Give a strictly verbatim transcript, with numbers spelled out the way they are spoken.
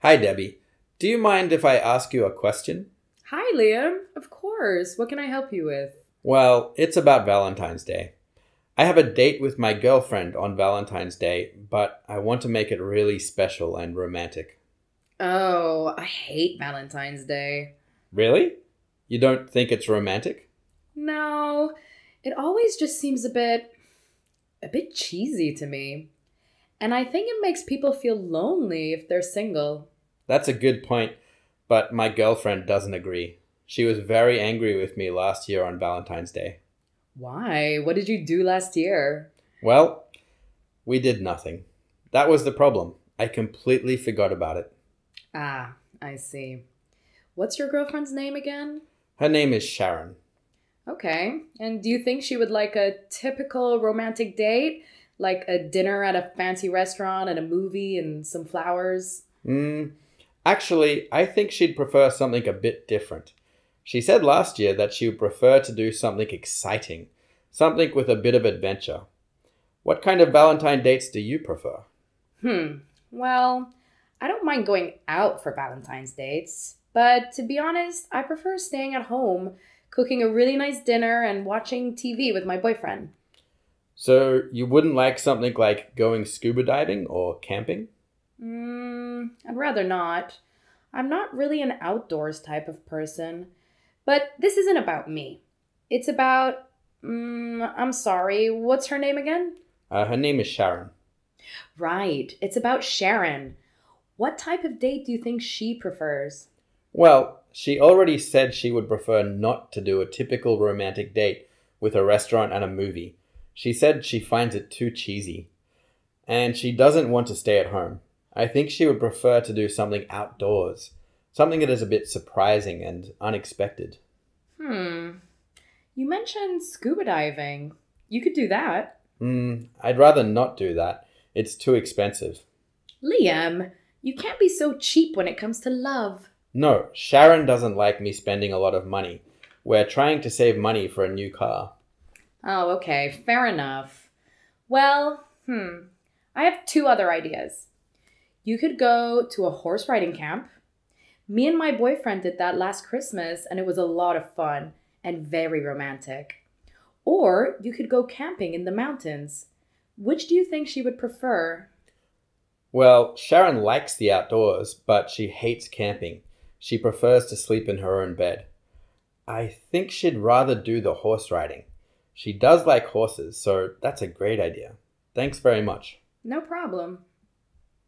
Hi, Debbie. Do you mind if I ask you a question? Hi, Liam. Of course. What can I help you with? Well, it's about Valentine's Day. I have a date with my girlfriend on Valentine's Day, but I want to make it really special and romantic. Oh, I hate Valentine's Day. Really? You don't think it's romantic? No, it always just seems a bit, a bit cheesy to me. And I think it makes people feel lonely if they're single. That's a good point, but my girlfriend doesn't agree. She was very angry with me last year on Valentine's Day. Why? What did you do last year? Well, we did nothing. That was the problem. I completely forgot about it. Ah, I see. What's your girlfriend's name again? Her name is Sharon. Okay. And do you think she would like a typical romantic date? Like a dinner at a fancy restaurant and a movie and some flowers? Mm, actually, I think she'd prefer something a bit different. She said last year that she would prefer to do something exciting, something with a bit of adventure. What kind of Valentine dates do you prefer? Hmm. Well, I don't mind going out for Valentine's dates, but to be honest, I prefer staying at home, cooking a really nice dinner, and watching T V with my boyfriend. So, you wouldn't like something like going scuba diving or camping? Hmm. I'd rather not. I'm not really an outdoors type of person. But this isn't about me. It's about. Mm, I'm sorry, what's her name again? Uh, her name is Sharon. Right, it's about Sharon. What type of date do you think she prefers? Well, she already said she would prefer not to do a typical romantic date with a restaurant and a movie. She said she finds it too cheesy. And she doesn't want to stay at home. I think she would prefer to do something outdoors, something that is a bit surprising and unexpected. Hmm. You mentioned scuba diving. You could do that. Hmm, I'd rather not do that. It's too expensive. Liam, you can't be so cheap when it comes to love. No, Sharon doesn't like me spending a lot of money. We're trying to save money for a new car. Oh, okay, fair enough. Well, hmm. I have two other ideas. You could go to a horse riding camp. Me and my boyfriend did that last Christmas, and it was a lot of fun and very romantic. Or you could go camping in the mountains. Which do you think she would prefer? Well, Sharon likes the outdoors, but she hates camping. She prefers to sleep in her own bed. I think she'd rather do the horse riding. She does like horses, so that's a great idea. Thanks very much. No problem.